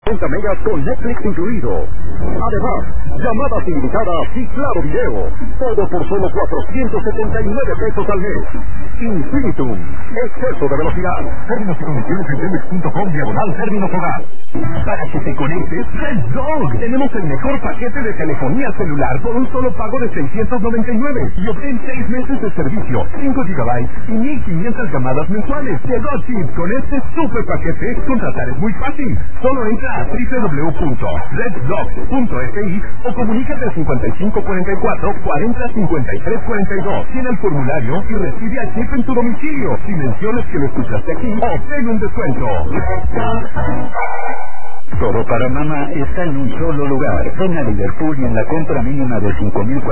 30 megas con Netflix incluido. Además, llamadas ilimitadas y claro video. Todo por solo 479 pesos al mes. Infinitum. Exceso de velocidad. Términos y condiciones en telmex.com/términos hogar. Para que te conectes, Red Dog. Tenemos el mejor paquete de telefonía celular por un solo pago de $699. Y obtén 6 meses de servicio, 5 GB y 1,500 llamadas mensuales. Llegó Chip. Con este super paquete, contratar es muy fácil. Solo entra a www.reddog.fi o comunícate al 5544-405342. Tiene el formulario y recibe a Chip en tu domicilio. Si mencionas que lo escuchaste aquí, obtén un descuento. Todo para mamá está en un solo lugar. Ven a Liverpool y en la compra mínima de 5,000